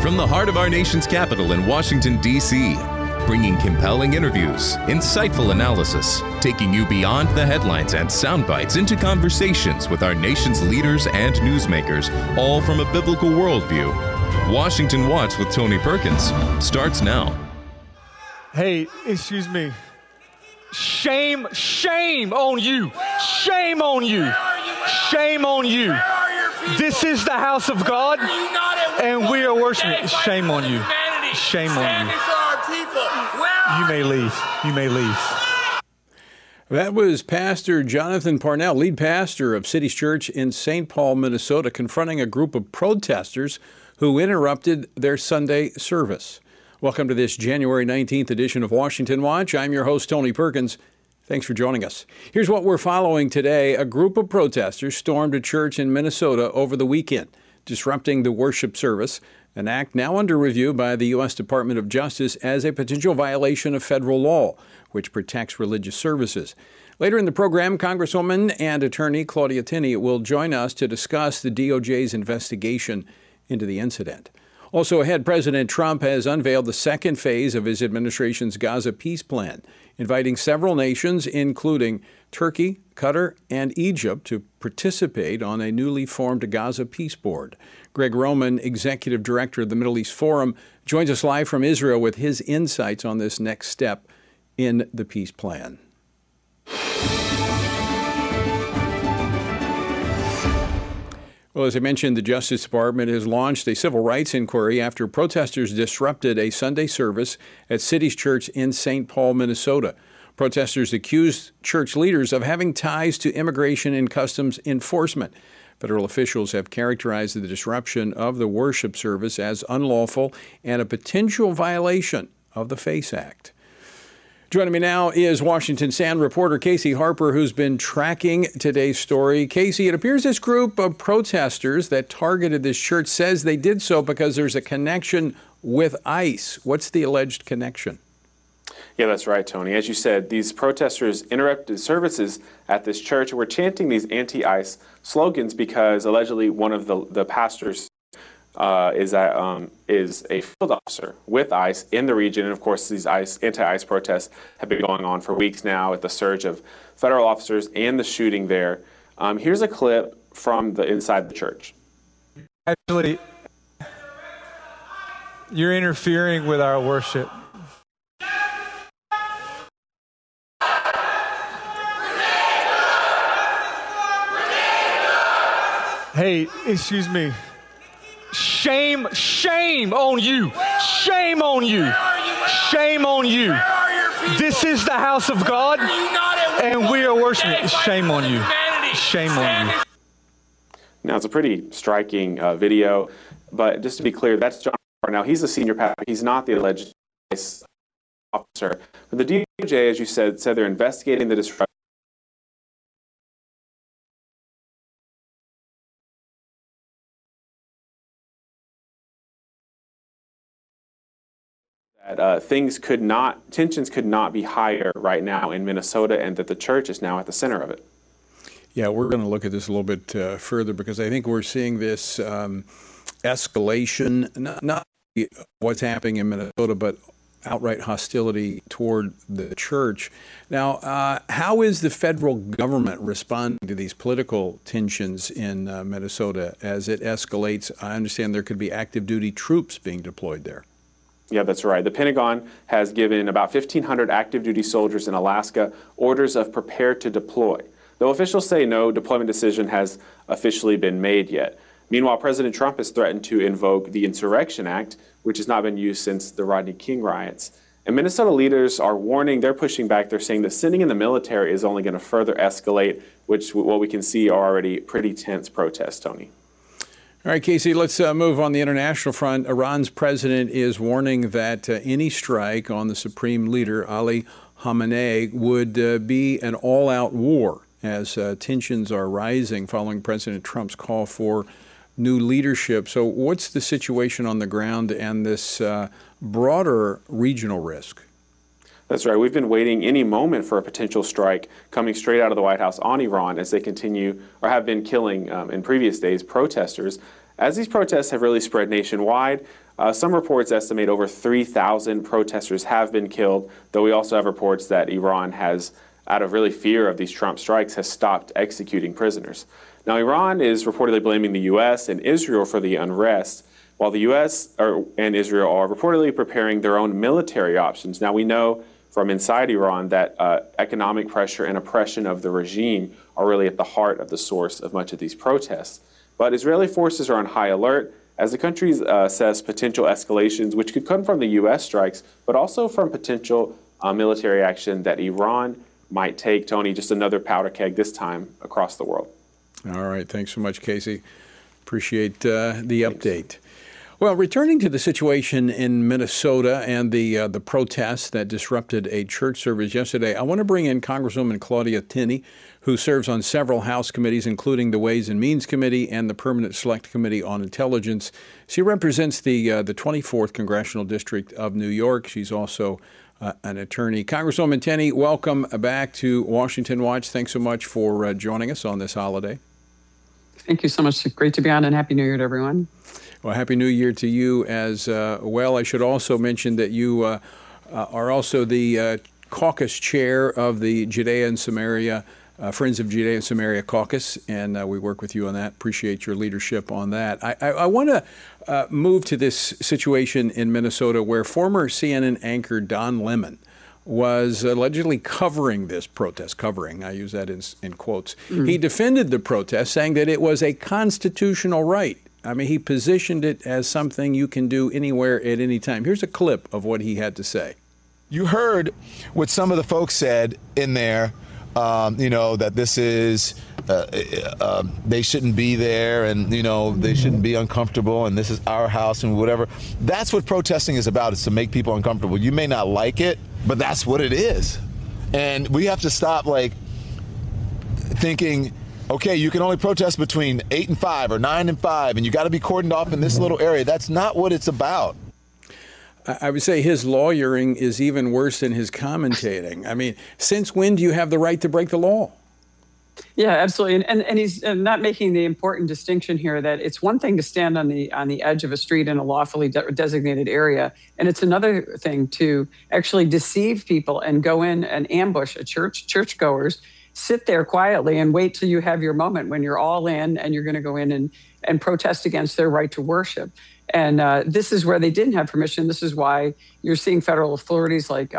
From the heart of our nation's capital in Washington, D.C., bringing compelling interviews, insightful analysis, taking you beyond the headlines and sound bites into conversations with our nation's leaders and newsmakers, all from a biblical worldview. Washington Watch with Tony Perkins starts now. Hey, excuse me. Shame on you. Shame on you. Shame on you. This is the house of God, and we are worshiping. Shame on you. Shame on you. You may leave. You may leave. That was Pastor Jonathan Parnell, lead pastor of City's Church in St. Paul, Minnesota, confronting a group of protesters who interrupted their Sunday service. Welcome to this January 19th edition of Washington Watch. I'm your host, Tony Perkins. Thanks for joining us. Here's what we're following today. A group of protesters stormed a church in Minnesota over the weekend, disrupting the worship service, an act now under review by the U.S. Department of Justice as a potential violation of federal law, which protects religious services. Later in the program, Congresswoman and attorney Claudia Tenney will join us to discuss the DOJ's investigation into the incident. Also ahead, President Trump has unveiled the second phase of his administration's Gaza peace plan, inviting several nations, including Turkey, Qatar, and Egypt, to participate on a newly formed Gaza Peace Board. Greg Roman, Executive Director of the Middle East Forum, joins us live from Israel with his insights on this next step in the peace plan. Well, as I mentioned, the Justice Department has launched a civil rights inquiry after protesters disrupted a Sunday service at City's Church in St. Paul, Minnesota. Protesters accused church leaders of having ties to immigration and customs enforcement. Federal officials have characterized the disruption of the worship service as unlawful and a potential violation of the FACE Act. Joining me now is Washington Stand reporter Casey Harper, who's been tracking today's story. Casey, it appears this group of protesters that targeted this church says they did so because there's a connection with ICE. What's the alleged connection? Yeah, that's right, Tony. As you said, these protesters interrupted services at this church and were chanting these anti-ICE slogans because allegedly one of the pastors is a field officer with ICE in the region. And of course, these anti-ICE protests have been going on for weeks now with the surge of federal officers and the shooting there. Here's a clip from the inside the church. Actually, you're interfering with our worship. Hey, excuse me. Shame on you. Shame on you. Shame on you. This is the house of God, and we are worshiping. Shame on you. Shame on you. Now, it's a pretty striking video, but just to be clear, that's John Parnell. He's the senior pastor. He's not the alleged ICE officer. But the DOJ, as you said they're investigating the disruption. That tensions could not be higher right now in Minnesota, and that the church is now at the center of it. Yeah, we're going to look at this a little bit further because I think we're seeing this escalation, not what's happening in Minnesota, but outright hostility toward the church. Now, how is the federal government responding to these political tensions in Minnesota as it escalates? I understand there could be active duty troops being deployed there. Yeah, that's right. The Pentagon has given about 1,500 active duty soldiers in Alaska orders of prepare to deploy, though officials say no deployment decision has officially been made yet. Meanwhile, President Trump has threatened to invoke the Insurrection Act, which has not been used since the Rodney King riots. And Minnesota leaders are warning, they're pushing back, they're saying that sending in the military is only going to further escalate, which what we can see are already pretty tense protests, Tony. All right, Casey, let's move on the international front. Iran's president is warning that any strike on the supreme leader, Ali Khamenei, would be an all-out war as tensions are rising following President Trump's call for new leadership. So what's the situation on the ground and this broader regional risk? That's right. We've been waiting any moment for a potential strike coming straight out of the White House on Iran as they continue or have been killing in previous days protesters. As these protests have really spread nationwide, some reports estimate over 3,000 protesters have been killed, though we also have reports that Iran has, out of really fear of these Trump strikes, has stopped executing prisoners. Now, Iran is reportedly blaming the U.S. and Israel for the unrest, while the U.S. and Israel are reportedly preparing their own military options. Now, we know from inside Iran that economic pressure and oppression of the regime are really at the heart of the source of much of these protests. But Israeli forces are on high alert as the country assess potential escalations, which could come from the U.S. strikes, but also from potential military action that Iran might take. Tony, just another powder keg this time across the world. All right. Thanks so much, Casey. Appreciate the update. Well, returning to the situation in Minnesota and the protests that disrupted a church service yesterday, I want to bring in Congresswoman Claudia Tenney, who serves on several House committees, including the Ways and Means Committee and the Permanent Select Committee on Intelligence. She represents the 24th Congressional District of New York. She's also an attorney. Congresswoman Tenney, welcome back to Washington Watch. Thanks so much for joining us on this holiday. Thank you so much. Great to be on, and Happy New Year to everyone. Well, Happy New Year to you as well. I should also mention that you are also the caucus chair of the Judea and Samaria, Friends of Judea and Samaria Caucus, and we work with you on that. Appreciate your leadership on that. I want to move to this situation in Minnesota where former CNN anchor Don Lemon was allegedly covering this protest, I use that in quotes. Mm-hmm. He defended the protest, saying that it was a constitutional right. I mean, he positioned it as something you can do anywhere at any time. Here's a clip of what he had to say. You heard what some of the folks said in there, that this is, they shouldn't be there and, they shouldn't be uncomfortable and this is our house and whatever. That's what protesting is about, is to make people uncomfortable. You may not like it, but that's what it is. And we have to stop thinking, okay, you can only protest between 8 and 5 or 9 and 5, and you got to be cordoned off in this little area. That's not what it's about. I would say his lawyering is even worse than his commentating. I mean, since when do you have the right to break the law? Yeah, absolutely. And he's not making the important distinction here that it's one thing to stand on the edge of a street in a lawfully designated area, and it's another thing to actually deceive people and go in and ambush churchgoers, sit there quietly and wait till you have your moment when you're all in and you're going to go in and protest against their right to worship. And this is where they didn't have permission. This is why you're seeing federal authorities like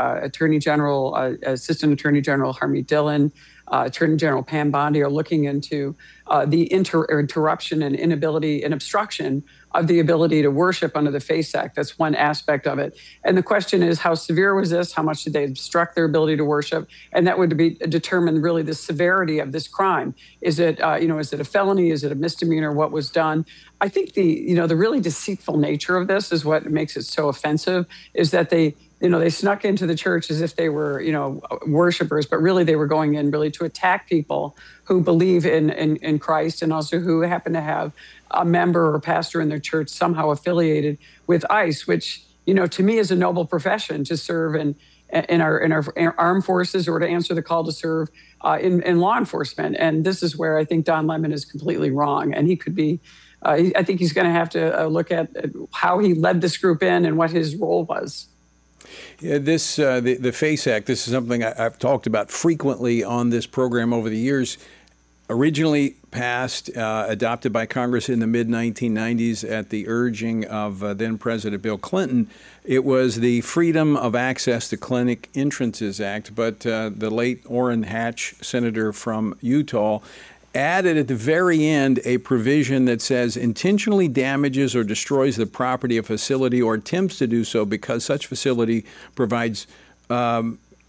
Assistant Attorney General Harmeet Dillon, Attorney General Pam Bondi are looking into the interruption and inability and obstruction of the ability to worship under the FACE Act. That's one aspect of it. And the question is, how severe was this? How much did they obstruct their ability to worship? And that would be determine really the severity of this crime. Is it, is it a felony? Is it a misdemeanor? What was done? I think the really deceitful nature of this is what makes it so offensive, is that they snuck into the church as if they were, worshipers, but really they were going in really to attack people who believe in Christ and also who happen to have a member or pastor in their church somehow affiliated with ICE, which, to me is a noble profession to serve in our armed forces or to answer the call to serve in law enforcement. And this is where I think Don Lemon is completely wrong. And he could be, I think he's going to have to look at how he led this group in and what his role was. Yeah, the FACE Act, this is something I've talked about frequently on this program over the years. Originally passed, adopted by Congress in the mid-1990s at the urging of then-President Bill Clinton. It was the Freedom of Access to Clinic Entrances Act, but the late Orrin Hatch, senator from Utah, added at the very end a provision that says intentionally damages or destroys the property of a facility or attempts to do so because such facility provides, let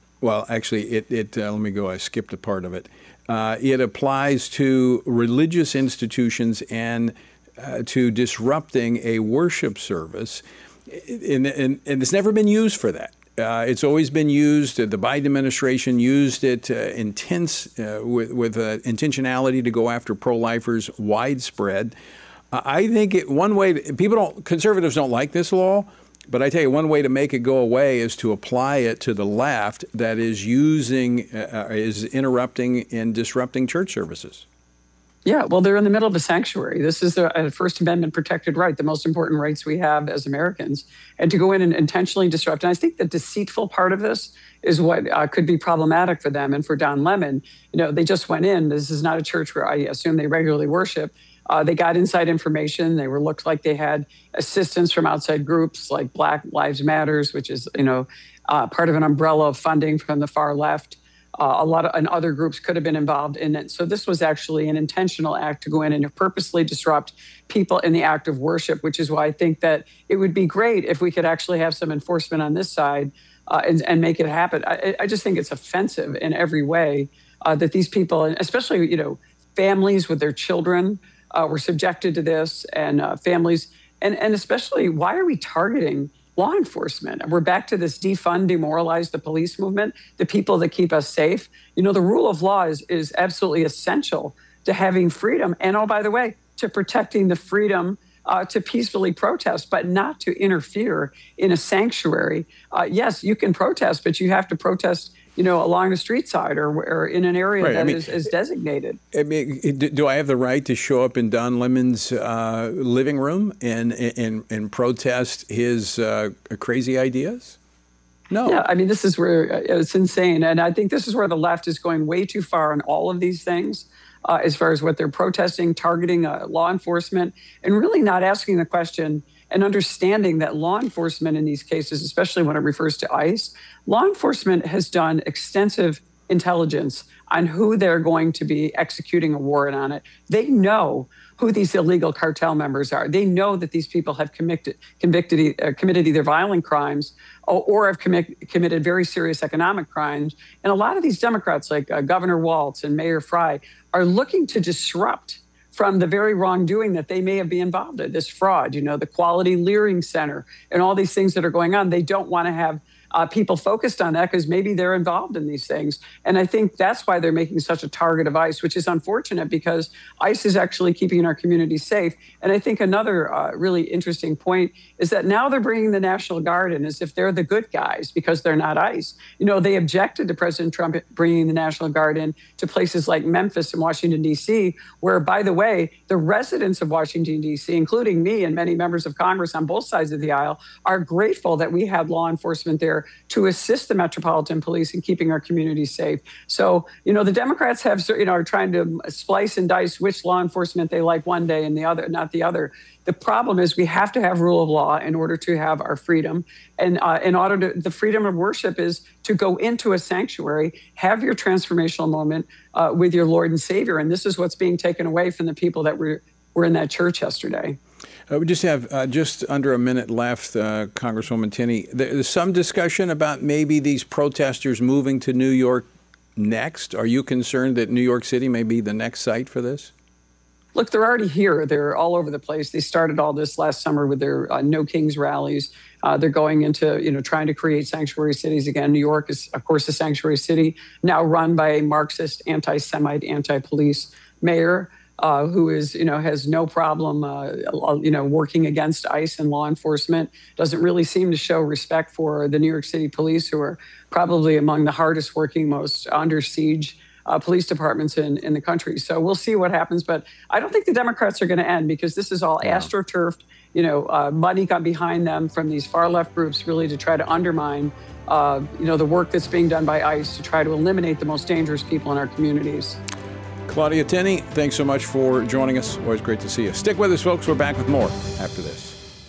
me go, I skipped a part of it. It applies to religious institutions and to disrupting a worship service, and it's never been used for that. It's always been used. The Biden administration used it with intentionality to go after pro-lifers widespread. I think conservatives don't like this law, but I tell you, one way to make it go away is to apply it to the left that is interrupting and disrupting church services. Yeah, well, they're in the middle of a sanctuary. This is a First Amendment protected right, the most important rights we have as Americans. And to go in and intentionally disrupt, and I think the deceitful part of this is what could be problematic for them and for Don Lemon. They just went in. This is not a church where I assume they regularly worship. They got inside information. They looked like they had assistance from outside groups like Black Lives Matters, which is, part of an umbrella of funding from the far left. And other groups could have been involved in it. So this was actually an intentional act to go in and purposely disrupt people in the act of worship, which is why I think that it would be great if we could actually have some enforcement on this side and make it happen. I just think it's offensive in every way that these people, and especially, families with their children were subjected to this, and families, and especially, why are we targeting law enforcement? And we're back to this defund, demoralize the police movement, the people that keep us safe. The rule of law is absolutely essential to having freedom. And by the way, to protecting the freedom to peacefully protest, but not to interfere in a sanctuary. Yes, you can protest, but you have to protest along the street side or in an area that is designated. Do I have the right to show up in Don Lemon's living room and protest his crazy ideas? No. Yeah, this is where it's insane. And I think this is where the left is going way too far on all of these things as far as what they're protesting, targeting law enforcement, and really not asking the question and understanding that law enforcement in these cases, especially when it refers to ICE, law enforcement has done extensive intelligence on who they're going to be executing a warrant on it. They know who these illegal cartel members are. They know that these people have committed either violent crimes or have committed very serious economic crimes. And a lot of these Democrats, like Governor Walz and Mayor Frey, are looking to disrupt from the very wrongdoing that they may have been involved in, this fraud, the Quality Leering Center and all these things that are going on. They don't want to have people focused on that because maybe they're involved in these things. And I think that's why they're making such a target of ICE, which is unfortunate because ICE is actually keeping our community safe. And I think another really interesting point is that now they're bringing the National Guard in as if they're the good guys because they're not ICE. They objected to President Trump bringing the National Guard in to places like Memphis and Washington, D.C., where, by the way, the residents of Washington, D.C., including me and many members of Congress on both sides of the aisle, are grateful that we have law enforcement there to assist the Metropolitan Police in keeping our communities safe. So, the Democrats are trying to splice and dice which law enforcement they like one day and the other, not the other. The problem is we have to have rule of law in order to have our freedom. And the freedom of worship is to go into a sanctuary, have your transformational moment with your Lord and Savior. And this is what's being taken away from the people that were in that church yesterday. We just have just under a minute left, Congresswoman Tenney. There's some discussion about maybe these protesters moving to New York next. Are you concerned that New York City may be the next site for this? Look, they're already here. They're all over the place. They started all this last summer with their No Kings rallies. They're going into, trying to create sanctuary cities again. New York is, of course, a sanctuary city now run by a Marxist, anti-Semite, anti-police mayor. Who is, has no problem, working against ICE and law enforcement, doesn't really seem to show respect for the New York City police, who are probably among the hardest working, most under siege police departments in the country. So we'll see what happens. But I don't think the Democrats are going to end because this is all astroturfed, money got behind them from these far left groups really to try to undermine, the work that's being done by ICE to try to eliminate the most dangerous people in our communities. Claudia Tenney, thanks so much for joining us. Always great to see you. Stick with us, folks. We're back with more after this.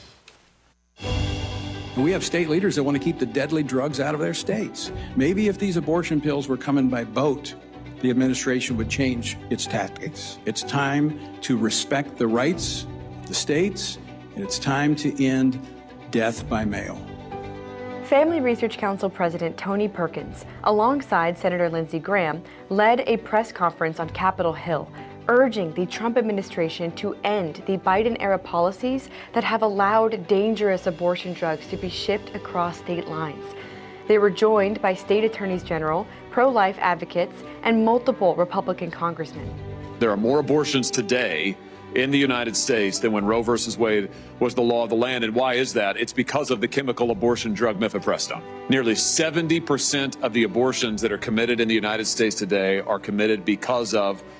We have state leaders that want to keep the deadly drugs out of their states. Maybe if these abortion pills were coming by boat, the administration would change its tactics. It's time to respect the rights of the states, and it's time to end death by mail. Family Research Council President Tony Perkins, alongside Senator Lindsey Graham, led a press conference on Capitol Hill, urging the Trump administration to end the Biden-era policies that have allowed dangerous abortion drugs to be shipped across state lines. They were joined by state attorneys general, pro-life advocates, and multiple Republican congressmen. There are more abortions today in the United States than when Roe versus Wade was the law of the land. And why is that? It's because of the chemical abortion drug mifepristone. Nearly 70% of the abortions that are committed in the United States today are committed because of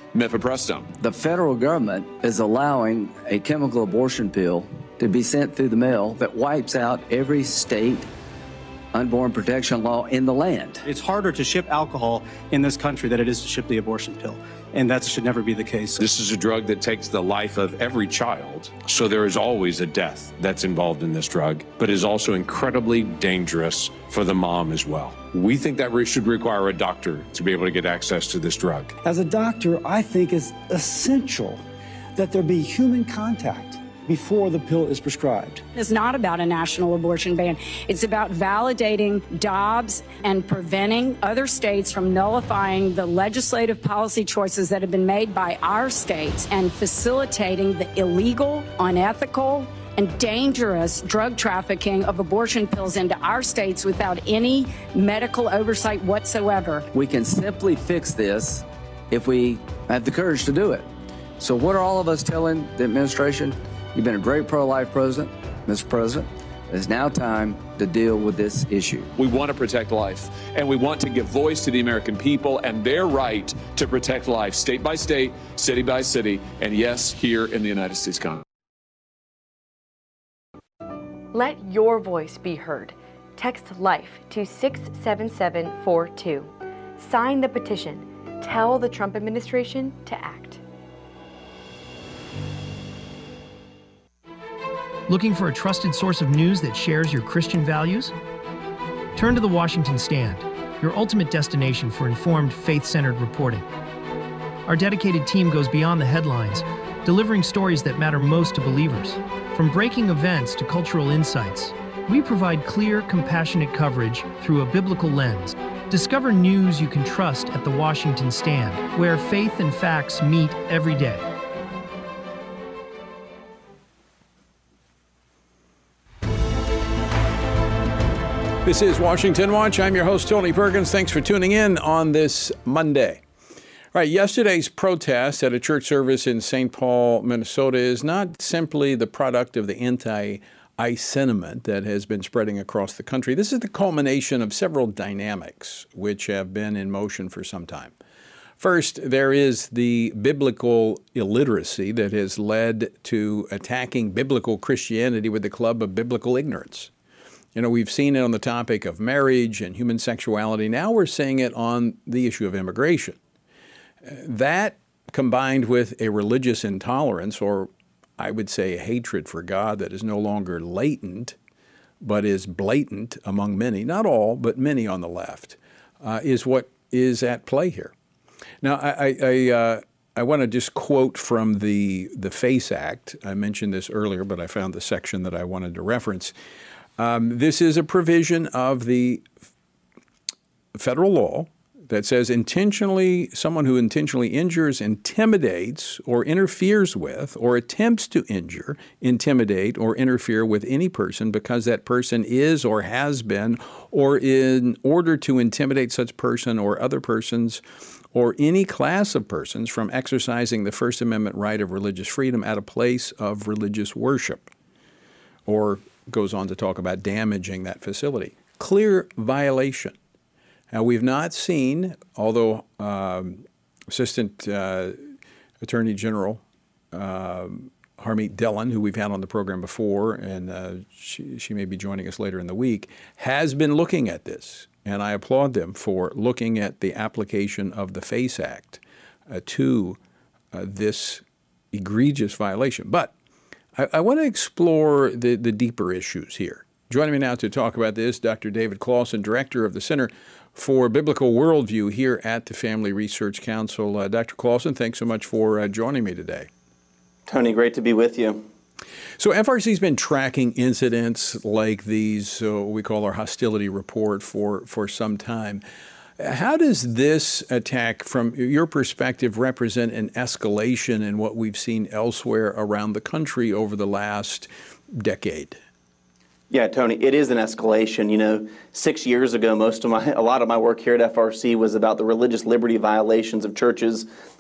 mifepristone. The federal government is allowing a chemical abortion pill to be sent through the mail that wipes out every state unborn protection law in the land. It's harder to ship alcohol in this country than it is to ship the abortion pill, and that should never be the case. This is a drug that takes the life of every child, so there is always a death that's involved in this drug, but is also incredibly dangerous for the mom as well. We think that we should require a doctor to be able to get access to this drug. As a doctor, I think it's essential that there be human contact before the pill is prescribed. It's not about a national abortion ban. It's about validating Dobbs and preventing other states from nullifying the legislative policy choices that have been made by our states and facilitating the illegal, unethical, and dangerous drug trafficking of abortion pills into our states without any medical oversight whatsoever. We can simply fix this if we have the courage to do it. So what are all of us telling the administration? You've been a great pro-life president, Mr. President. It's now time to deal with this issue. We want to protect life, and we want to give voice to the American people and their right to protect life, state by state, city by city, and yes, here in the United States Congress. Let your voice be heard. Text LIFE to 67742. Sign the petition. Tell the Trump administration to act. Looking for a trusted source of news that shares your Christian values? Turn to The Washington Stand, your ultimate destination for informed, faith-centered reporting. Our dedicated team goes beyond the headlines, delivering stories that matter most to believers. From breaking events to cultural insights, we provide clear, compassionate coverage through a biblical lens. Discover news you can trust at The Washington Stand, where faith and facts meet every day. This is Washington Watch. I'm your host, Tony Perkins. Thanks for tuning in on this Monday. All right, yesterday's protest at a church service in St. Paul, Minnesota is not simply the product of the anti-ICE sentiment that has been spreading across the country. This is the culmination of several dynamics which have been in motion for some time. First, there is the biblical illiteracy that has led to attacking biblical Christianity with the club of biblical ignorance. You know, we've seen it on the topic of marriage and human sexuality. Now we're seeing it on the issue of immigration. That, combined with a religious intolerance, or I would say a hatred for God that is no longer latent, but is blatant among many, not all, but many on the left, is what is at play here. Now, I want to just quote from the FACE Act. I mentioned this earlier, but I found the section that I wanted to reference. This is a provision of the federal law that says someone who intentionally injures, intimidates, or interferes with, or attempts to injure, intimidate, or interfere with any person because that person is or has been, or in order to intimidate such person or other persons, or any class of persons from exercising the First Amendment right of religious freedom at a place of religious worship, or goes on to talk about damaging that facility. Clear violation. Now, we've not seen, although Assistant Attorney General Harmeet Dillon, who we've had on the program before, and she may be joining us later in the week, has been looking at this. And I applaud them for looking at the application of the FACE Act to this egregious violation. But I want to explore the deeper issues here. Joining me now to talk about this, Dr. David Closson, Director of the Center for Biblical Worldview here at the Family Research Council. Dr. Closson, thanks so much for joining me today. Tony, great to be with you. So FRC's been tracking incidents like these, what we call our hostility report, for some time. How does this attack, from your perspective, represent an escalation in what we've seen elsewhere around the country over the last decade? Yeah, Tony, it is an escalation. You know, 6 years ago, a lot of my work here at FRC was about the religious liberty violations of churches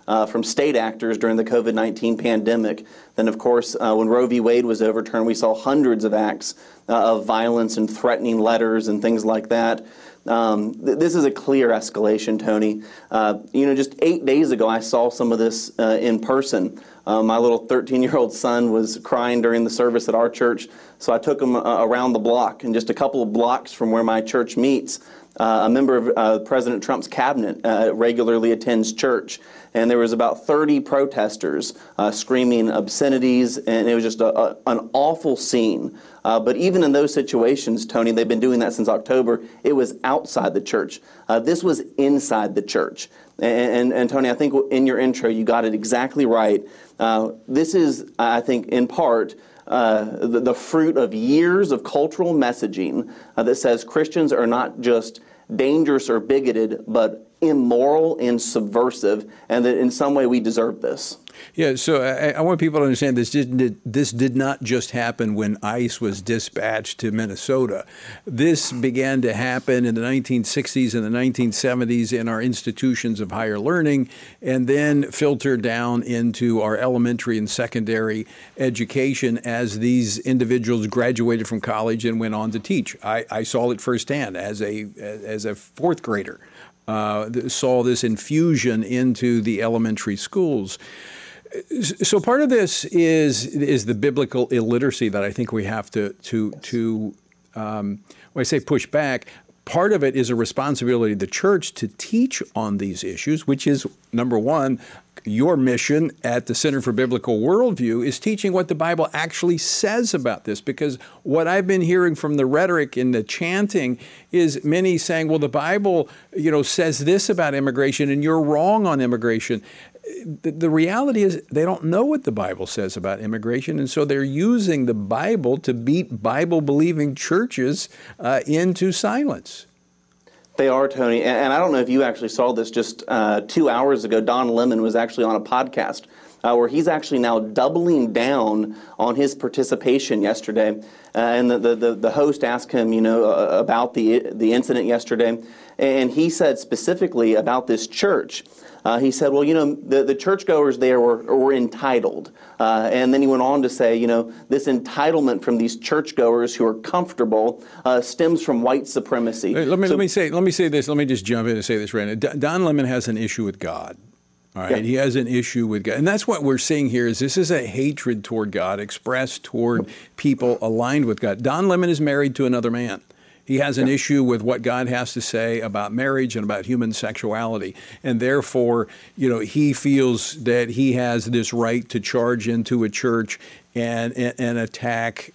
from state actors during the COVID-19 pandemic. Then, of course, when Roe v. Wade was overturned, we saw hundreds of acts of violence and threatening letters and things like that. This is a clear escalation, Tony. Just 8 days ago, I saw some of this in person. My little 13-year-old son was crying during the service at our church, so I took him around the block. And just a couple of blocks from where my church meets, a member of President Trump's cabinet regularly attends church. And there was about 30 protesters screaming obscenities, and it was just an awful scene. But even in those situations, Tony, they've been doing that since October, it was outside the church. This was inside the church. And Tony, I think in your intro, you got it exactly right. This is, I think, in part, the fruit of years of cultural messaging that says Christians are not just dangerous or bigoted, but immoral and subversive, and that in some way we deserve this. Yeah, so I want people to understand this did not just happen when ICE was dispatched to Minnesota. This began to happen in the 1960s and the 1970s in our institutions of higher learning, and then filtered down into our elementary and secondary education as these individuals graduated from college and went on to teach. I saw it firsthand as a fourth grader. Saw this infusion into the elementary schools. So part of this is the biblical illiteracy that I think we have to when I say push back. Part of it is a responsibility of the church to teach on these issues, which is, number one, your mission at the Center for Biblical Worldview is teaching what the Bible actually says about this. Because what I've been hearing from the rhetoric and the chanting is many saying, well, the Bible, says this about immigration and you're wrong on immigration. The reality is they don't know what the Bible says about immigration, and so they're using the Bible to beat Bible-believing churches into silence. They are, Tony, and I don't know if you actually saw this just 2 hours ago. Don Lemon was actually on a podcast where he's actually now doubling down on his participation yesterday. And the host asked him, about the incident yesterday, and he said specifically about this church. He said, well, the churchgoers there were entitled. And then he went on to say, this entitlement from these churchgoers who are comfortable stems from white supremacy. Let me say this. Let me just jump in and say this right now. Don Lemon has an issue with God. All right, yeah. He has an issue with God. And that's what we're seeing here is this is a hatred toward God expressed toward people aligned with God. Don Lemon is married to another man. He has an issue with what God has to say about marriage and about human sexuality. And therefore, he feels that he has this right to charge into a church and attack,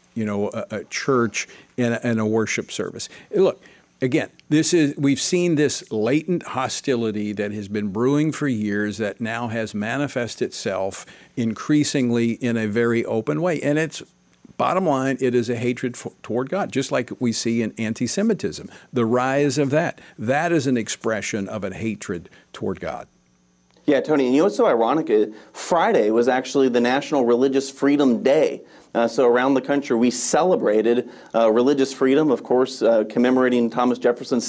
a church and a worship service. Look, again, we've seen this latent hostility that has been brewing for years that now has manifested itself increasingly in a very open way. And it's bottom line, it is a hatred toward God, just like we see in anti-Semitism. The rise of that is an expression of a hatred toward God. Yeah, Tony, and what's so ironic is Friday was actually the National Religious Freedom Day. So around the country, we celebrated religious freedom, of course, commemorating Thomas Jefferson's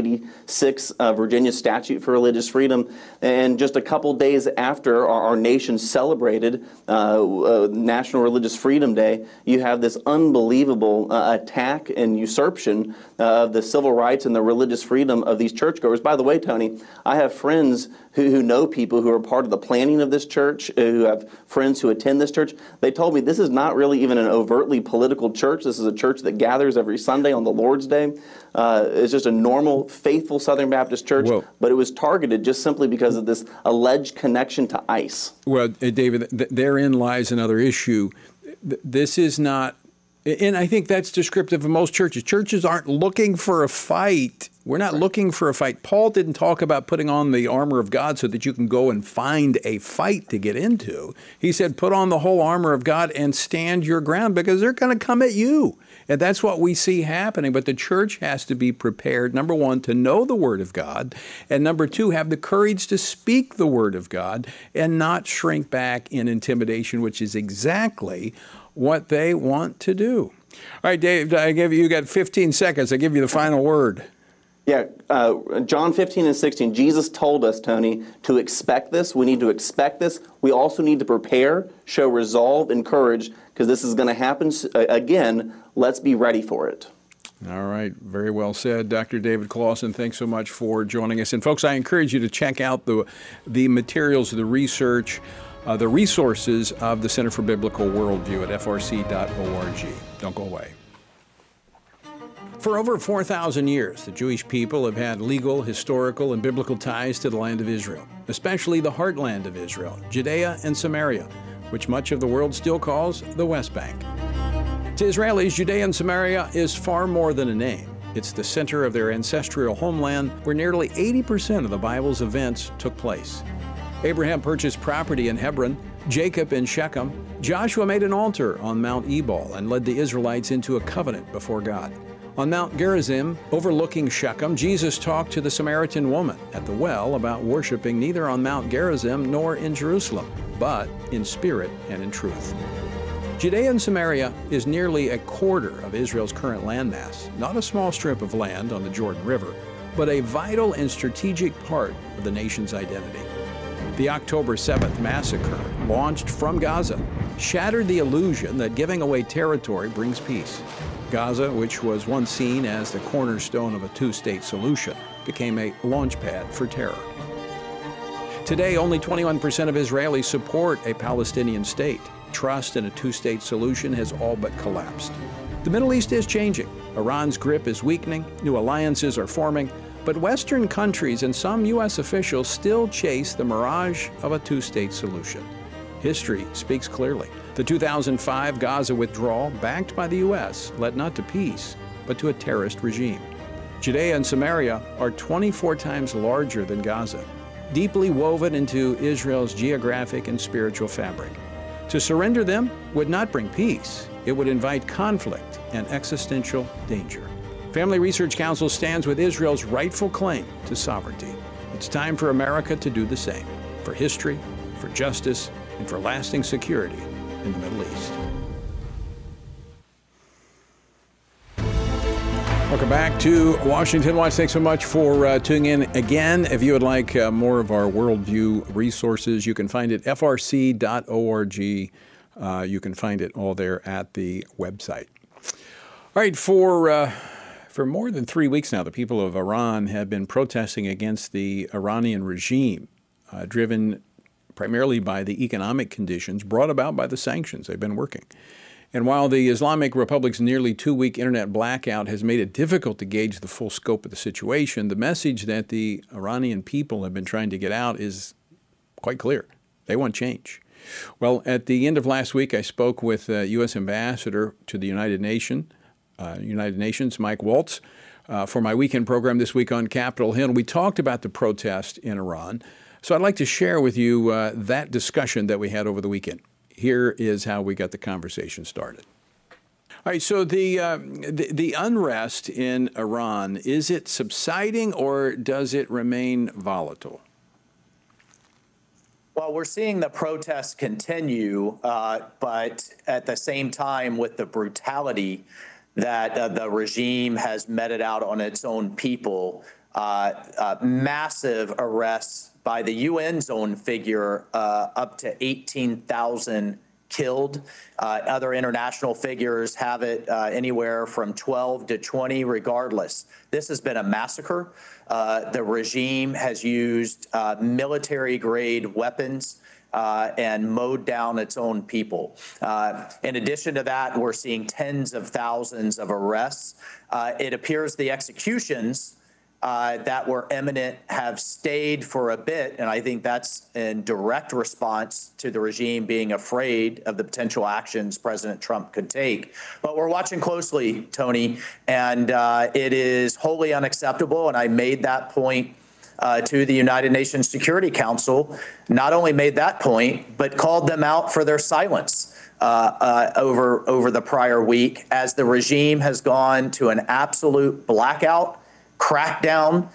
1786 Virginia statute for religious freedom. And just a couple days after our nation celebrated National Religious Freedom Day, you have this unbelievable attack and usurpation of the civil rights and the religious freedom of these churchgoers. By the way, Tony, I have friends who know people who are part of the planning of this church, who have friends who attend this church. They told me this is not really even an overtly political church. This is a church that gathers every Sunday on the Lord's Day. It's just a normal, faithful Southern Baptist church, but it was targeted just simply because of this alleged connection to ICE. Well, David, therein lies another issue. This is not, and I think that's descriptive of most churches. Churches aren't looking for a fight. We're not looking for a fight. Paul didn't talk about putting on the armor of God so that you can go and find a fight to get into. He said, put on the whole armor of God and stand your ground because they're going to come at you. And that's what we see happening. But the church has to be prepared, number one, to know the Word of God, and number two, have the courage to speak the Word of God and not shrink back in intimidation, which is exactly what they want to do. All right, Dave, you got 15 seconds. I give you the final word. Yeah, John 15 and 16, Jesus told us, Tony, to expect this. We need to expect this. We also need to prepare, show resolve and courage, because this is going to happen again. Let's be ready for it. All right. Very well said, Dr. David Closson. Thanks so much for joining us. And folks, I encourage you to check out the materials, the research, the resources of the Center for Biblical Worldview at frc.org. Don't go away. For over 4,000 years, the Jewish people have had legal, historical, and biblical ties to the land of Israel, especially the heartland of Israel, Judea and Samaria, which much of the world still calls the West Bank. To Israelis, Judea and Samaria is far more than a name. It's the center of their ancestral homeland where nearly 80% of the Bible's events took place. Abraham purchased property in Hebron, Jacob in Shechem. Joshua made an altar on Mount Ebal and led the Israelites into a covenant before God. On Mount Gerizim, overlooking Shechem, Jesus talked to the Samaritan woman at the well about worshiping neither on Mount Gerizim nor in Jerusalem, but in spirit and in truth. Judea and Samaria is nearly a quarter of Israel's current landmass, not a small strip of land on the Jordan River, but a vital and strategic part of the nation's identity. The October 7th massacre, launched from Gaza, shattered the illusion that giving away territory brings peace. Gaza, which was once seen as the cornerstone of a two-state solution, became a launchpad for terror. Today, only 21% of Israelis support a Palestinian state. Trust in a two-state solution has all but collapsed. The Middle East is changing. Iran's grip is weakening, new alliances are forming, but Western countries and some U.S. officials still chase the mirage of a two-state solution. History speaks clearly. The 2005 Gaza withdrawal, backed by the U.S., led not to peace, but to a terrorist regime. Judea and Samaria are 24 times larger than Gaza, deeply woven into Israel's geographic and spiritual fabric. To surrender them would not bring peace. It would invite conflict and existential danger. Family Research Council stands with Israel's rightful claim to sovereignty. It's time for America to do the same, for history, for justice, and for lasting security in the Middle East. Welcome back to Washington Watch. Thanks so much for tuning in again. If you would like more of our worldview resources, you can find it frc.org. You can find it all there at the website. All right, for more than 3 weeks now, the people of Iran have been protesting against the Iranian regime, driven primarily by the economic conditions brought about by the sanctions they've been working. And while the Islamic Republic's nearly 2-week internet blackout has made it difficult to gauge the full scope of the situation, the message that the Iranian people have been trying to get out is quite clear. They want change. Well, at the end of last week, I spoke with U.S. Ambassador to the United Nations, Mike Waltz, for my weekend program this week on Capitol Hill. We talked about the protest in Iran. So I'd like to share with you that discussion that we had over the weekend. Here is how we got the conversation started. All right, so the unrest in Iran, is it subsiding or does it remain volatile? Well, we're seeing the protests continue, but at the same time, with the brutality that the regime has meted out on its own people, massive arrests by the UN's own figure, up to 18,000 killed. Other international figures have it anywhere from 12 to 20, regardless. This has been a massacre. The regime has used military-grade weapons and mowed down its own people. In addition to that, we're seeing tens of thousands of arrests. It appears the executions that were imminent have stayed for a bit, and I think that's in direct response to the regime being afraid of the potential actions President Trump could take. But we're watching closely, Tony, and it is wholly unacceptable, and I made that point to the United Nations Security Council. Not only made that point, but called them out for their silence over the prior week, as the regime has gone to an absolute blackout, crackdown,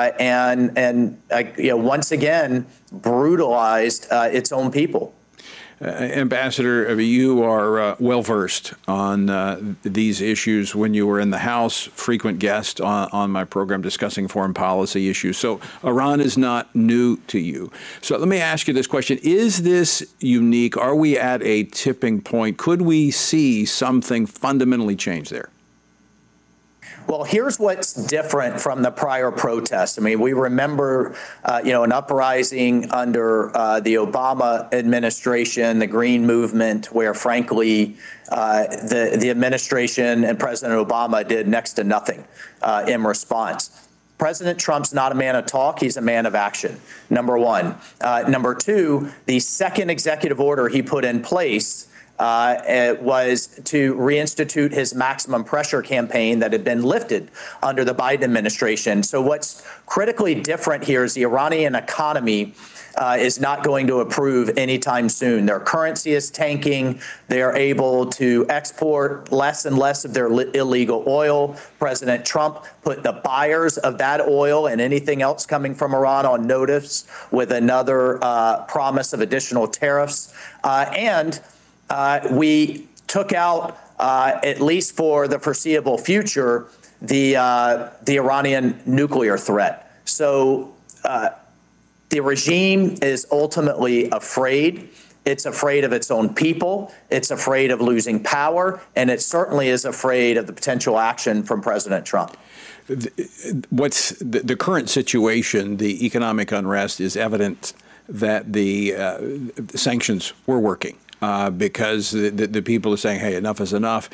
and once again brutalized its own people. Ambassador, you are well-versed on these issues. When you were in the House, frequent guest on my program discussing foreign policy issues. So Iran is not new to you. So let me ask you this question. Is this unique? Are we at a tipping point? Could we see something fundamentally change there? Well, here's what's different from the prior protests. I mean, we remember, an uprising under the Obama administration, the Green Movement, where, frankly, the administration and President Obama did next to nothing in response. President Trump's not a man of talk. He's a man of action, number one. Number two, the second executive order he put in place was to reinstitute his maximum pressure campaign that had been lifted under the Biden administration. So what's critically different here is the Iranian economy is not going to improve anytime soon. Their currency is tanking. They are able to export less and less of their illegal oil. President Trump put the buyers of that oil and anything else coming from Iran on notice with another promise of additional tariffs. We took out, at least for the foreseeable future, the Iranian nuclear threat. So the regime is ultimately afraid. It's afraid of its own people. It's afraid of losing power. And it certainly is afraid of the potential action from President Trump. What's the current situation, the economic unrest, is evident that the sanctions were working. Because the people are saying, hey, enough is enough.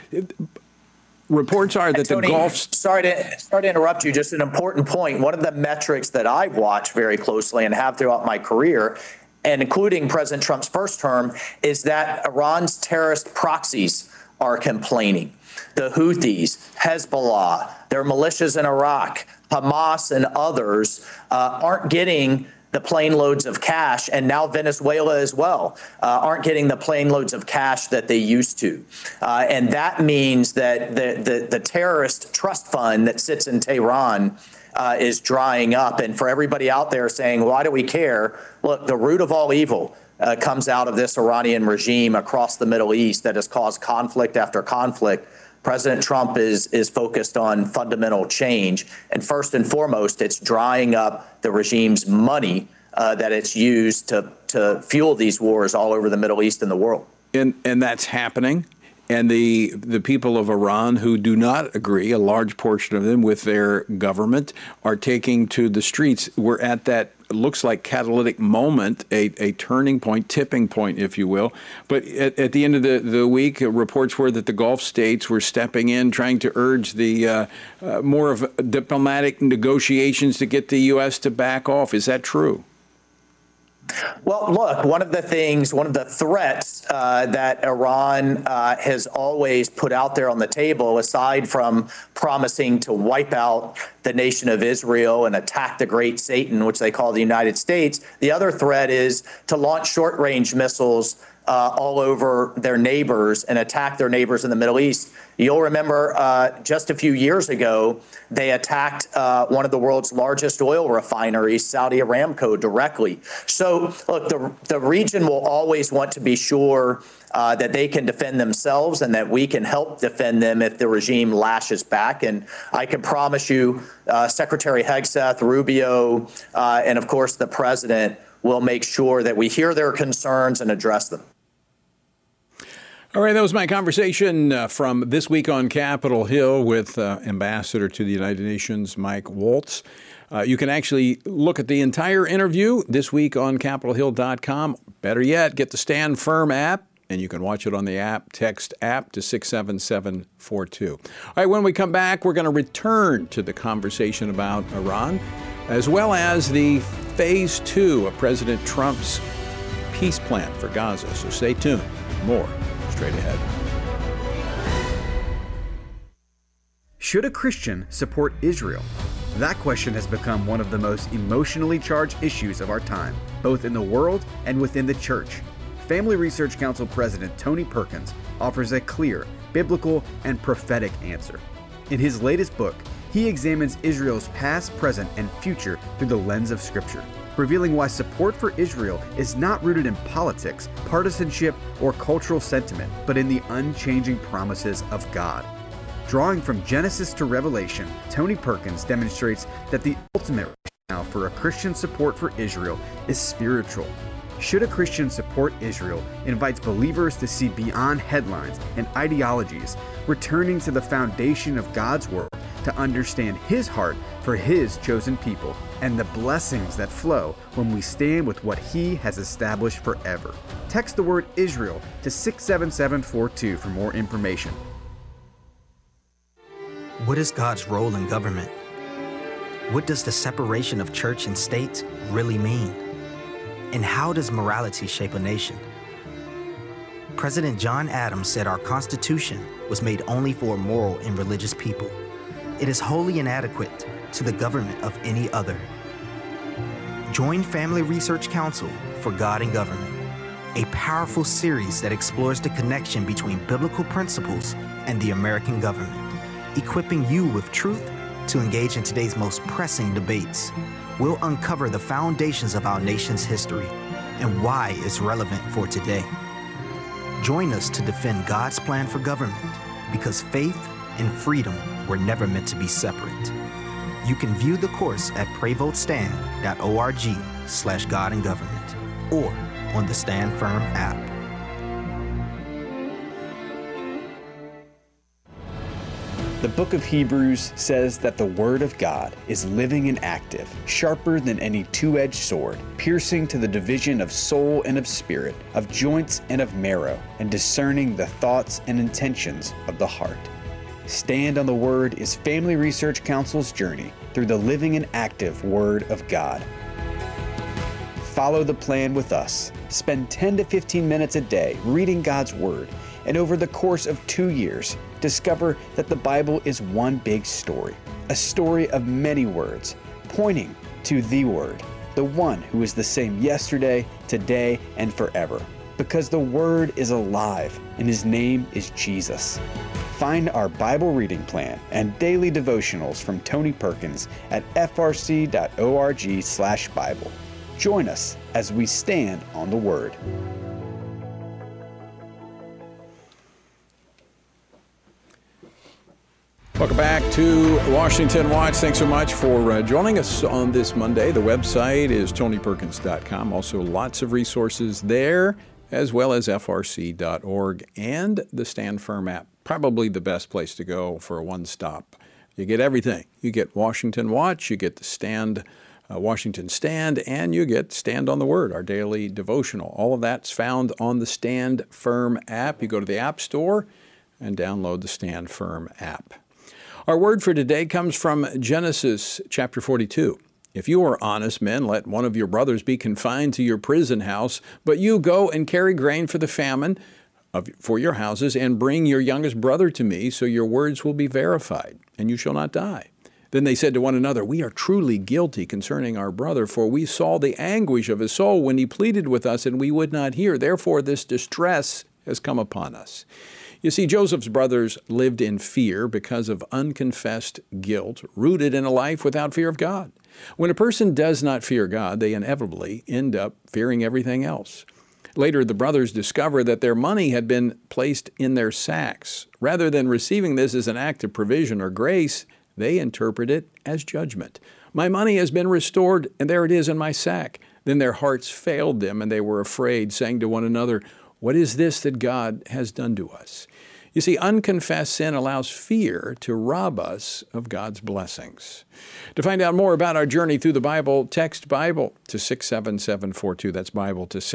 Reports are that Tony, the Gulf... Sorry to interrupt you, just an important point. One of the metrics that I watch very closely and have throughout my career, and including President Trump's first term, is that Iran's terrorist proxies are complaining. The Houthis, Hezbollah, their militias in Iraq, Hamas and others aren't getting the plane loads of cash, and now Venezuela as well, aren't getting the plane loads of cash that they used to. And that means that the terrorist trust fund that sits in Tehran is drying up. And for everybody out there saying, why do we care? Look, the root of all evil comes out of this Iranian regime across the Middle East that has caused conflict after conflict. President Trump is focused on fundamental change. And first and foremost, it's drying up the regime's money that it's used to fuel these wars all over the Middle East and the world. And that's happening. And the people of Iran who do not agree, a large portion of them, with their government, are taking to the streets. We're at that looks like catalytic moment, a turning point, tipping point, if you will. But at the end of the week, reports were that the Gulf states were stepping in, trying to urge the more of diplomatic negotiations to get the U.S. to back off. Is that true? Well, look, one of the threats that Iran has always put out there on the table, aside from promising to wipe out the nation of Israel and attack the great Satan, which they call the United States, the other threat is to launch short-range missiles all over their neighbors and attack their neighbors in the Middle East. You'll remember just a few years ago, they attacked one of the world's largest oil refineries, Saudi Aramco, directly. So, look, the region will always want to be sure that they can defend themselves and that we can help defend them if the regime lashes back. And I can promise you, Secretary Hegseth, Rubio, and, of course, the president will make sure that we hear their concerns and address them. All right, that was my conversation from This Week on Capitol Hill with Ambassador to the United Nations, Mike Waltz. You can actually look at the entire interview this week on CapitolHill.com. Better yet, get the Stand Firm app, and you can watch it on the app. Text app to 67742. All right, when we come back, we're going to return to the conversation about Iran, as well as the Phase 2 of President Trump's peace plan for Gaza. So stay tuned. More straight ahead. Should a Christian support Israel? That question has become one of the most emotionally charged issues of our time, both in the world and within the church. Family Research Council President Tony Perkins offers a clear, biblical, and prophetic answer. In his latest book, he examines Israel's past, present, and future through the lens of Scripture. revealing why support for Israel is not rooted in politics, partisanship, or cultural sentiment, but in the unchanging promises of God. Drawing from Genesis to Revelation, Tony Perkins demonstrates that the ultimate rationale for a Christian support for Israel is spiritual. Should a Christian support Israel invites believers to see beyond headlines and ideologies, returning to the foundation of God's Word to understand His heart for His chosen people and the blessings that flow when we stand with what He has established forever. Text the word Israel to 67742 for more information. What is God's role in government? What does the separation of church and state really mean? And how does morality shape a nation? President John Adams said our Constitution was made only for moral and religious people. It is wholly inadequate to the government of any other. Join Family Research Council for God and Government, a powerful series that explores the connection between biblical principles and the American government, equipping you with truth to engage in today's most pressing debates. We'll uncover the foundations of our nation's history and why it's relevant for today. Join us to defend God's plan for government, because faith and freedom were never meant to be separate. You can view the course at prayvotestand.org/God and Government or on the Stand Firm app. The book of Hebrews says that the Word of God is living and active, sharper than any two-edged sword, piercing to the division of soul and of spirit, of joints and of marrow, and discerning the thoughts and intentions of the heart. Stand on the Word is Family Research Council's journey through the living and active Word of God. Follow the plan with us. Spend 10 to 15 minutes a day reading God's Word, and over the course of 2 years, discover that the Bible is one big story, a story of many words, pointing to the Word, the one who is the same yesterday, today, and forever. Because the Word is alive, and His name is Jesus. Find our Bible reading plan and daily devotionals from Tony Perkins at frc.org/Bible. Join us as we stand on the Word. Welcome back to Washington Watch. Thanks so much for joining us on this Monday. The website is tonyperkins.com. Also, lots of resources there, as well as frc.org and the Stand Firm app. Probably the best place to go for a one-stop. You get everything. You get Washington Watch, you get the Stand, Washington Stand, and you get Stand on the Word, our daily devotional. All of that's found on the Stand Firm app. You go to the App Store and download the Stand Firm app. Our word for today comes from Genesis chapter 42. If you are honest men, let one of your brothers be confined to your prison house, but you go and carry grain for the famine for your houses, and bring your youngest brother to me, so your words will be verified, and you shall not die. Then they said to one another, we are truly guilty concerning our brother, for we saw the anguish of his soul when he pleaded with us, and we would not hear. Therefore this distress has come upon us. You see, Joseph's brothers lived in fear because of unconfessed guilt, rooted in a life without fear of God. When a person does not fear God, they inevitably end up fearing everything else. Later, the brothers discover that their money had been placed in their sacks. Rather than receiving this as an act of provision or grace, they interpret it as judgment. My money has been restored, and there it is in my sack. Then their hearts failed them, and they were afraid, saying to one another, what is this that God has done to us? You see, unconfessed sin allows fear to rob us of God's blessings. To find out more about our journey through the Bible, text Bible to 67742. That's Bible to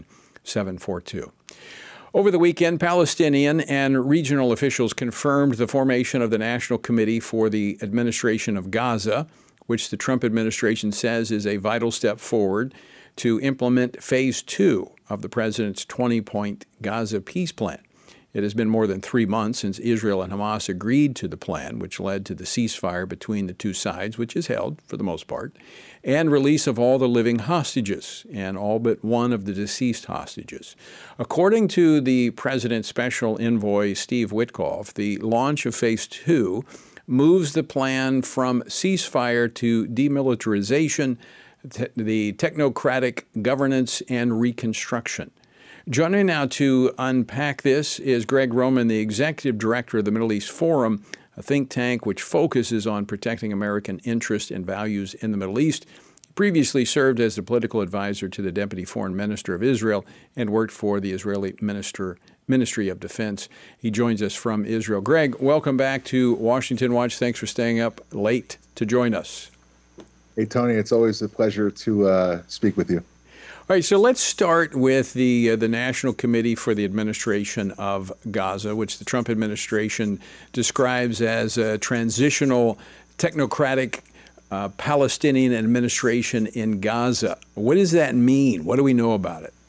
67742. Over the weekend, Palestinian and regional officials confirmed the formation of the National Committee for the Administration of Gaza, which the Trump administration says is a vital step forward to implement Phase 2 of the president's 20-point Gaza peace plan. It has been more than 3 months since Israel and Hamas agreed to the plan, which led to the ceasefire between the two sides, which is held for the most part, and release of all the living hostages and all but one of the deceased hostages. According to the president's special envoy, Steve Witkoff, the launch of Phase 2 moves the plan from ceasefire to demilitarization, the technocratic governance and reconstruction. Joining now to unpack this is Greg Roman, the executive director of the Middle East Forum, a think tank which focuses on protecting American interests and values in the Middle East. He previously served as the political advisor to the Deputy Foreign Minister of Israel and worked for the Israeli Ministry of Defense. He joins us from Israel. Greg, welcome back to Washington Watch. Thanks for staying up late to join us. Hey, Tony, it's always a pleasure to speak with you. All right, so let's start with the National Committee for the Administration of Gaza, which the Trump administration describes as a transitional technocratic Palestinian administration in Gaza. What does that mean? What do we know about it?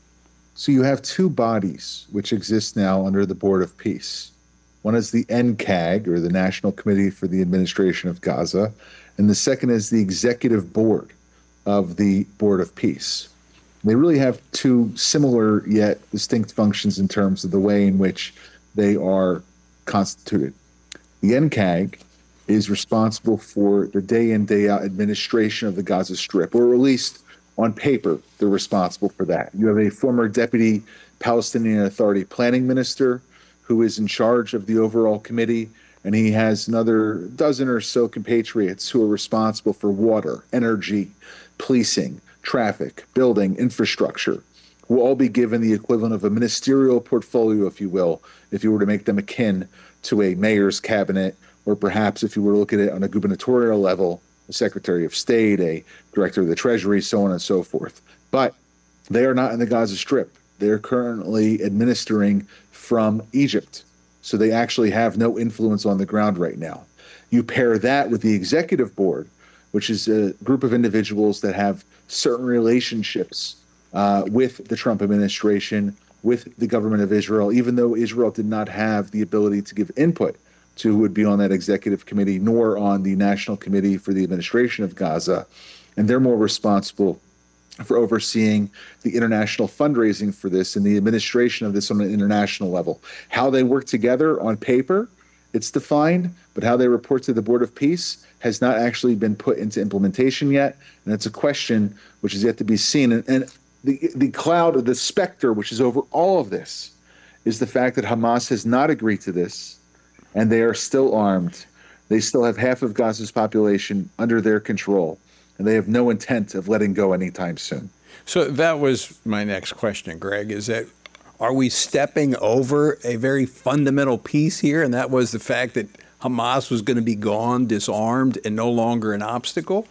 So you have two bodies which exist now under the Board of Peace. One is the NCAG, or the National Committee for the Administration of Gaza, and the second is the Executive Board of the Board of Peace. They really have two similar yet distinct functions in terms of the way in which they are constituted. The NCAG is responsible for the day in, day out administration of the Gaza Strip, or at least on paper, they're responsible for that. You have a former deputy Palestinian Authority planning minister who is in charge of the overall committee, and he has another dozen or so compatriots who are responsible for water, energy, policing, traffic, building, infrastructure, will all be given the equivalent of a ministerial portfolio, if you will, if you were to make them akin to a mayor's cabinet, or perhaps if you were to look at it on a gubernatorial level, a Secretary of State, a Director of the Treasury, so on and so forth. But they are not in the Gaza Strip. They're currently administering from Egypt. So they actually have no influence on the ground right now. You pair that with the Executive Board, which is a group of individuals that have certain relationships with the Trump administration, with the government of Israel, even though Israel did not have the ability to give input to who would be on that executive committee, nor on the National Committee for the Administration of Gaza. And they're more responsible for overseeing the international fundraising for this and the administration of this on an international level. How they work together on paper, it's defined, but how they report to the Board of Peace has not actually been put into implementation yet. And it's a question which is yet to be seen. And the cloud, the specter, which is over all of this, is the fact that Hamas has not agreed to this, and they are still armed. They still have half of Gaza's population under their control, and they have no intent of letting go anytime soon. So that was my next question, Greg, is that are we stepping over a very fundamental piece here, and that was the fact that Hamas was going to be gone, disarmed, and no longer an obstacle?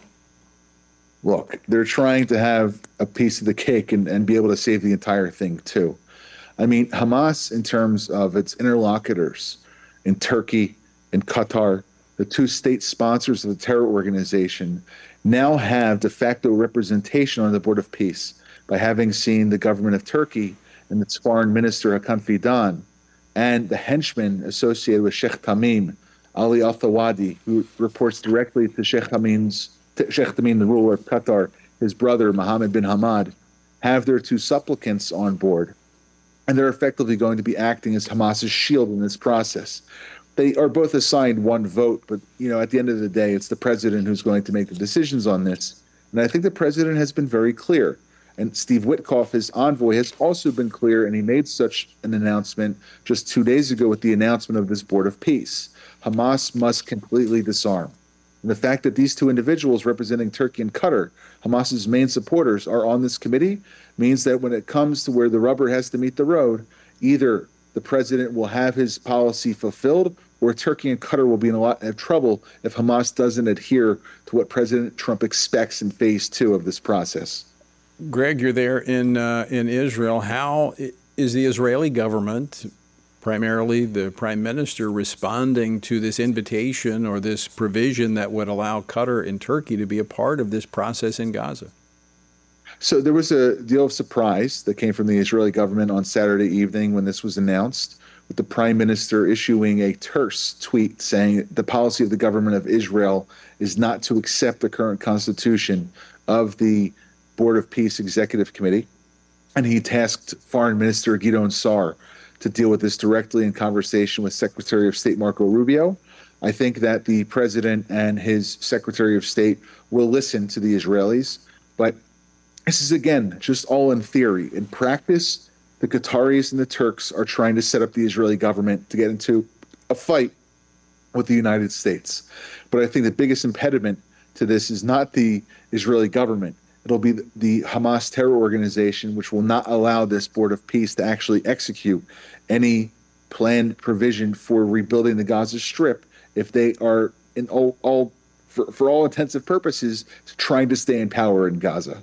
Look, they're trying to have a piece of the cake and be able to save the entire thing, too. I mean, Hamas, in terms of its interlocutors in Turkey and Qatar, the two state sponsors of the terror organization, now have de facto representation on the Board of Peace by having seen the government of Turkey and its foreign minister, Hakan Fidan, and the henchman associated with Sheikh Tamim, Ali Al-Thawadi, who reports directly to Sheikh Tamim, the ruler of Qatar, his brother, Mohammed bin Hamad, have their two supplicants on board. And they're effectively going to be acting as Hamas's shield in this process. They are both assigned one vote, but at the end of the day, it's the president who's going to make the decisions on this. And I think the president has been very clear. And Steve Witkoff, his envoy, has also been clear, and he made such an announcement just 2 days ago with the announcement of this Board of Peace. Hamas must completely disarm. And the fact that these two individuals representing Turkey and Qatar, Hamas's main supporters, are on this committee means that when it comes to where the rubber has to meet the road, either the president will have his policy fulfilled or Turkey and Qatar will be in a lot of trouble if Hamas doesn't adhere to what President Trump expects in phase 2 of this process. Greg, you're there in Israel. How is the Israeli government, primarily the prime minister, responding to this invitation or this provision that would allow Qatar and Turkey to be a part of this process in Gaza? So there was a deal of surprise that came from the Israeli government on Saturday evening when this was announced, with the prime minister issuing a terse tweet saying the policy of the government of Israel is not to accept the current constitution of the Board of Peace Executive Committee. And he tasked Foreign Minister Gideon Sa'ar to deal with this directly in conversation with Secretary of State Marco Rubio. I think that the president and his Secretary of State will listen to the Israelis. But this is, again, just all in theory. In practice, the Qataris and the Turks are trying to set up the Israeli government to get into a fight with the United States. But I think the biggest impediment to this is not the Israeli government. It'll be the Hamas terror organization, which will not allow this Board of Peace to actually execute any planned provision for rebuilding the Gaza Strip if they are, for all intents and purposes, trying to stay in power in Gaza.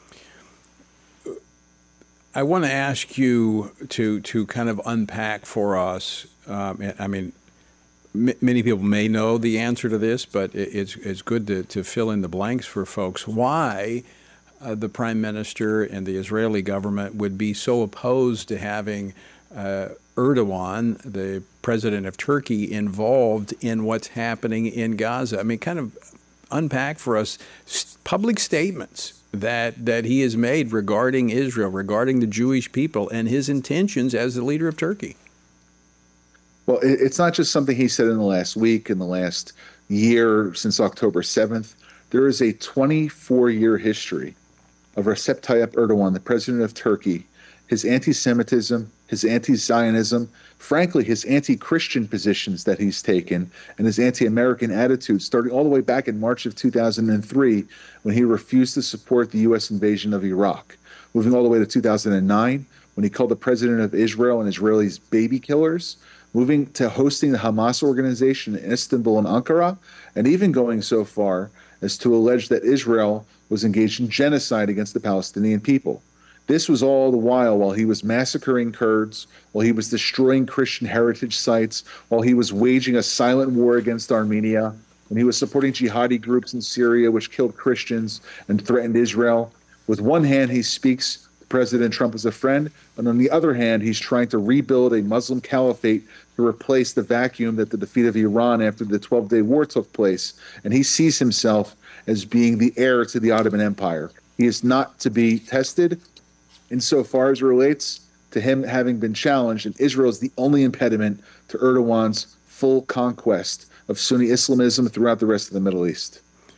I want to ask you to kind of unpack for us. I mean, many people may know the answer to this, but it's good to fill in the blanks for folks. Why the Prime Minister and the Israeli government would be so opposed to having Erdogan, the president of Turkey, involved in what's happening in Gaza? I mean, kind of unpack for us public statements that he has made regarding Israel, regarding the Jewish people, and his intentions as the leader of Turkey. Well, it's not just something he said in the last week, in the last year, since October 7th. There is a 24-year history of Recep Tayyip Erdogan, the president of Turkey, his anti-Semitism, his anti-Zionism, frankly, his anti-Christian positions that he's taken, and his anti-American attitude, starting all the way back in March of 2003, when he refused to support the U.S. invasion of Iraq, moving all the way to 2009, when he called the president of Israel and Israelis baby killers, moving to hosting the Hamas organization in Istanbul and Ankara, and even going so far as to allege that Israel was engaged in genocide against the Palestinian people. This was all the while he was massacring Kurds, while he was destroying Christian heritage sites, while he was waging a silent war against Armenia, when he was supporting jihadi groups in Syria which killed Christians and threatened Israel. With one hand, he speaks President Trump as a friend, and on the other hand, he's trying to rebuild a Muslim caliphate to replace the vacuum that the defeat of Iran after the 12-day war took place. And he sees himself as being the heir to the Ottoman Empire. He is not to be tested insofar as it relates to him having been challenged, and Israel is the only impediment to Erdogan's full conquest of Sunni Islamism throughout the rest of the Middle East.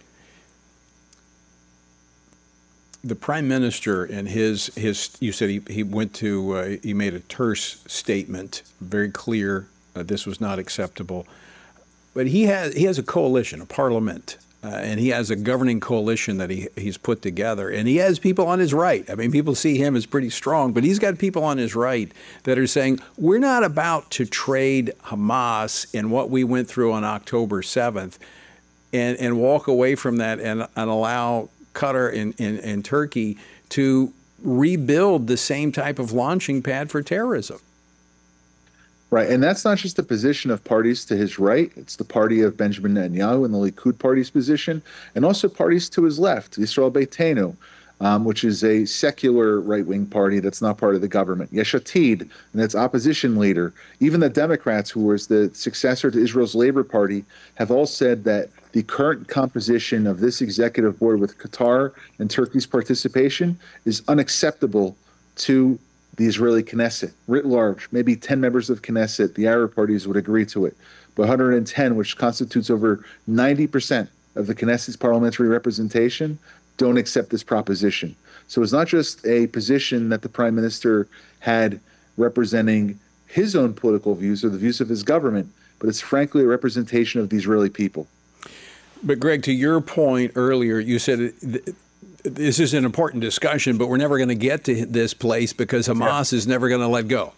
The Prime Minister and his you said he went to he made a terse statement, very clear this was not acceptable. But he has a coalition, a parliament, and he has a governing coalition that he's put together, and he has people on his right. I mean, people see him as pretty strong, but he's got people on his right that are saying, we're not about to trade Hamas and what we went through on October 7th and walk away from that and allow Qatar and Turkey to rebuild the same type of launching pad for terrorism. Right, and that's not just the position of parties to his right. It's the party of Benjamin Netanyahu and the Likud party's position, and also parties to his left, Yisrael Beitenu, which is a secular right-wing party that's not part of the government. Yesh Atid, and its opposition leader. Even the Democrats, who was the successor to Israel's Labor Party, have all said that the current composition of this executive board with Qatar and Turkey's participation is unacceptable to the Israeli Knesset, writ large. Maybe 10 members of Knesset, the Arab parties, would agree to it. But 110, which constitutes over 90% of the Knesset's parliamentary representation, don't accept this proposition. So it's not just a position that the Prime Minister had representing his own political views or the views of his government, but it's frankly a representation of the Israeli people. But Greg, to your point earlier, you said this is an important discussion, but we're never going to get to this place because Hamas is never going to let go.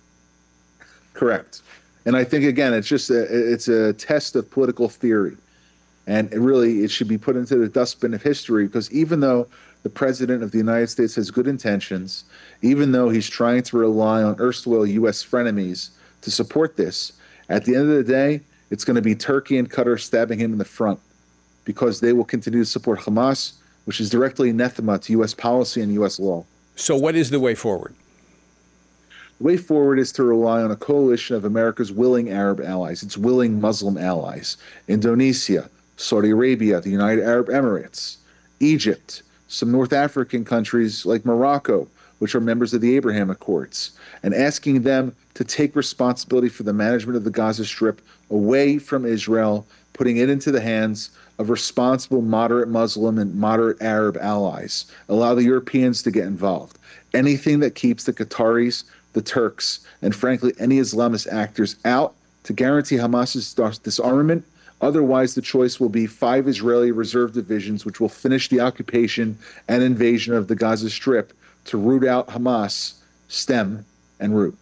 Correct. And I think, again, it's a test of political theory. And it should be put into the dustbin of history, because even though the President of the United States has good intentions, even though he's trying to rely on erstwhile U.S. frenemies to support this, at the end of the day, it's going to be Turkey and Qatar stabbing him in the front, because they will continue to support Hamas, which is directly anathema to U.S. policy and U.S. law. So what is the way forward? The way forward is to rely on a coalition of America's willing Arab allies, its willing Muslim allies. Indonesia, Saudi Arabia, the United Arab Emirates, Egypt, some North African countries like Morocco, which are members of the Abraham Accords, and asking them to take responsibility for the management of the Gaza Strip away from Israel, putting it into the hands of responsible moderate Muslim and moderate Arab allies. Allow the Europeans to get involved. Anything that keeps the Qataris, the Turks, and frankly, any Islamist actors out to guarantee Hamas's disarmament. Otherwise, the choice will be 5 Israeli reserve divisions, which will finish the occupation and invasion of the Gaza Strip to root out Hamas, stem and root.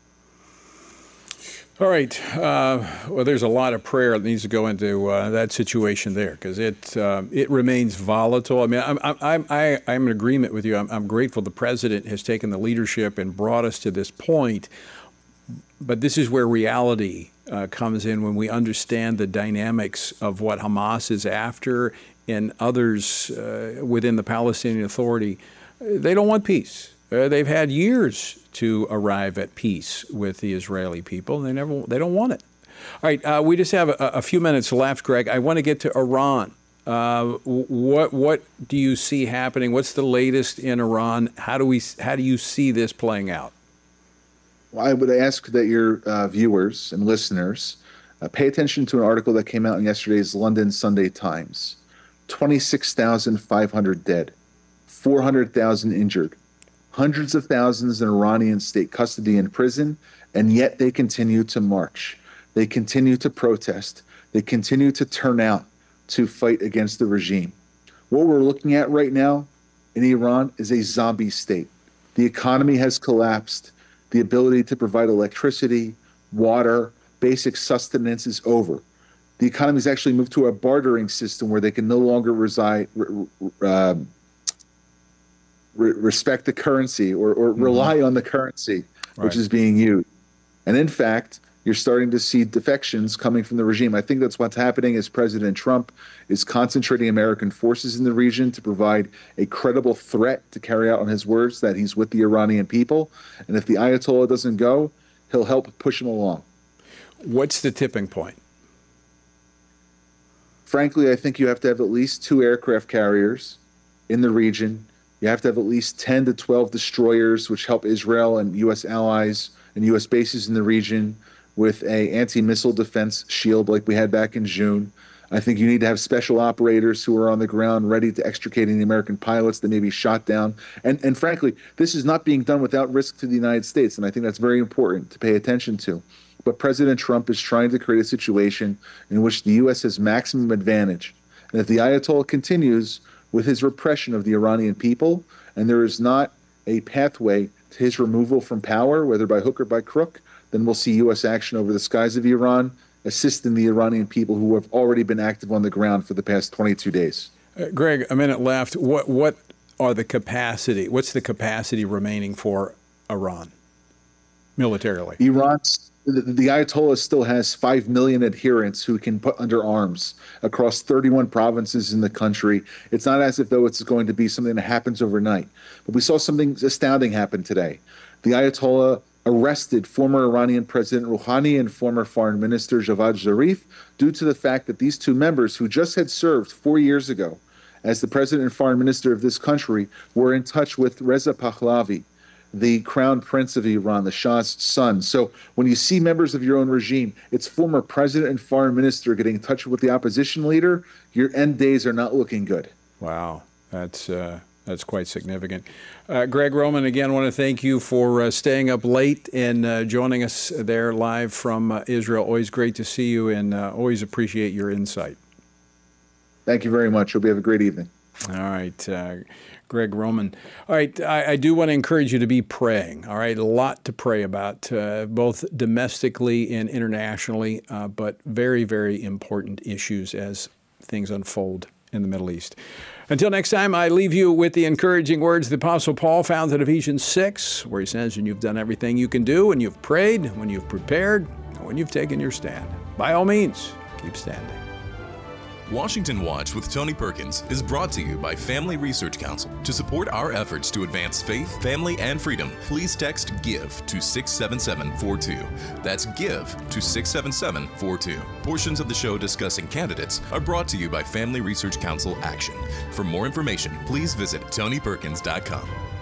All right. Well, there's a lot of prayer that needs to go into that situation there, because it remains volatile. I mean, I'm in agreement with you. I'm grateful the president has taken the leadership and brought us to this point. But this is where reality comes in, when we understand the dynamics of what Hamas is after and others within the Palestinian Authority. They don't want peace. They've had years to arrive at peace with the Israeli people. They don't want it. All right, we just have a few minutes left, Greg. I want to get to Iran. What do you see happening? What's the latest in Iran? How do you see this playing out? Well, I would ask that your viewers and listeners pay attention to an article that came out in yesterday's London Sunday Times. 26,500 dead, 400,000 injured, hundreds of thousands in Iranian state custody and prison, and yet they continue to march. They continue to protest. They continue to turn out to fight against the regime. What we're looking at right now in Iran is a zombie state. The economy has collapsed. The ability to provide electricity, water, basic sustenance is over. The economy has actually moved to a bartering system where they can no longer respect the currency or rely on the currency, which is being used. And in fact, you're starting to see defections coming from the regime. I think that's what's happening is President Trump is concentrating American forces in the region to provide a credible threat to carry out on his words that he's with the Iranian people. And if the Ayatollah doesn't go, he'll help push him along. What's the tipping point? Frankly, I think you have to have at least 2 aircraft carriers in the region. You have to have at least 10 to 12 destroyers, which help Israel and U.S. allies and U.S. bases in the region with a anti-missile defense shield like we had back in June. I think you need to have special operators who are on the ground ready to extricate any American pilots that may be shot down. And frankly, this is not being done without risk to the United States, and I think that's very important to pay attention to. But President Trump is trying to create a situation in which the U.S. has maximum advantage. And if the Ayatollah continues with his repression of the Iranian people, and there is not a pathway to his removal from power, whether by hook or by crook, then we'll see U.S. action over the skies of Iran, assisting the Iranian people who have already been active on the ground for the past 22 days. Greg, a minute left. What are the capacity? What's the capacity remaining for Iran militarily? The Ayatollah still has 5 million adherents who can put under arms across 31 provinces in the country. It's not as if though it's going to be something that happens overnight. But we saw something astounding happen today. The Ayatollah arrested former Iranian President Rouhani and former Foreign Minister Javad Zarif due to the fact that these 2 members, who just had served 4 years ago as the President and Foreign Minister of this country, were in touch with Reza Pahlavi, the Crown Prince of Iran, the Shah's son. So when you see members of your own regime, it's former President and Foreign Minister getting in touch with the opposition leader, your end days are not looking good. Wow, that's quite significant. Greg Roman, again, I want to thank you for staying up late and joining us there live from Israel. Always great to see you, and always appreciate your insight. Thank you very much. Hope you have a great evening. All right, Greg Roman. All right, I do want to encourage you to be praying. All right, a lot to pray about, both domestically and internationally, but very, very important issues as things unfold in the Middle East. Until next time, I leave you with the encouraging words the Apostle Paul found in Ephesians 6, where he says, "And you've done everything you can do, and you've prayed, when you've prepared, and when you've taken your stand. By all means, keep standing." Washington Watch with Tony Perkins is brought to you by Family Research Council. To support our efforts to advance faith, family, and freedom, please text GIVE to 67742. That's GIVE to 67742. Portions of the show discussing candidates are brought to you by Family Research Council Action. For more information, please visit TonyPerkins.com.